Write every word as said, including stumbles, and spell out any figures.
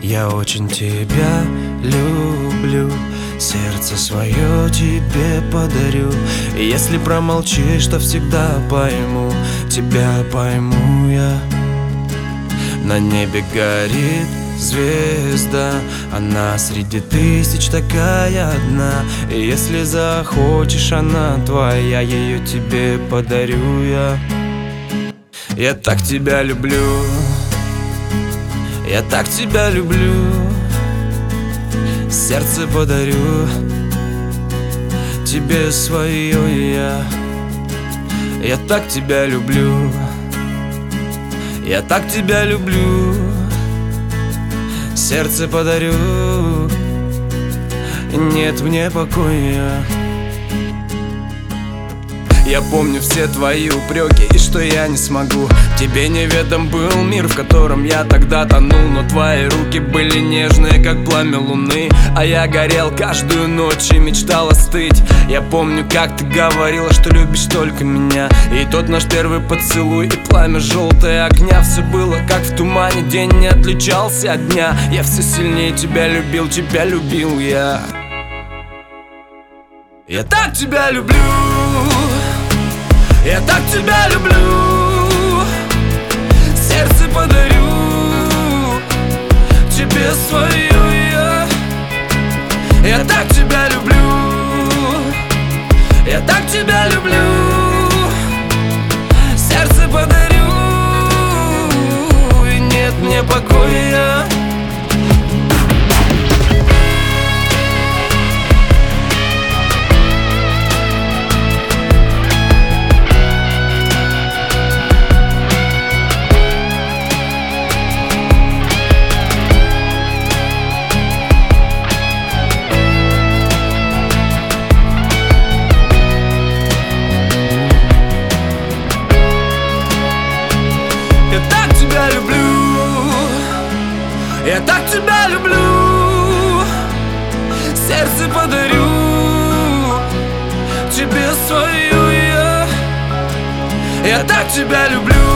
Я очень тебя люблю, сердце свое тебе подарю. И если промолчишь, то всегда пойму, тебя пойму я. На небе горит звезда, она среди тысяч такая одна. И если захочешь, она твоя, ее тебе подарю я. Я так тебя люблю, я так тебя люблю, сердце подарю тебе свое я. Я так тебя люблю, я так тебя люблю, сердце подарю, нет мне покоя. Я помню все твои упреки и что я не смогу. Тебе неведом был мир, в котором я тогда тонул. Но твои руки были нежные, как пламя луны, а я горел каждую ночь и мечтал остыть. Я помню, как ты говорила, что любишь только меня. И тот наш первый поцелуй и пламя желтое огня. Все было как в тумане, день не отличался от дня. Я все сильнее тебя любил, тебя любил я. Я так тебя люблю, я так тебя люблю, сердце подарю тебе свое я. Я так тебя люблю, я так тебя люблю, сердце подарю, и нет мне покоя. Я так тебя люблю, сердце подарю тебе свое я. Я так тебя люблю.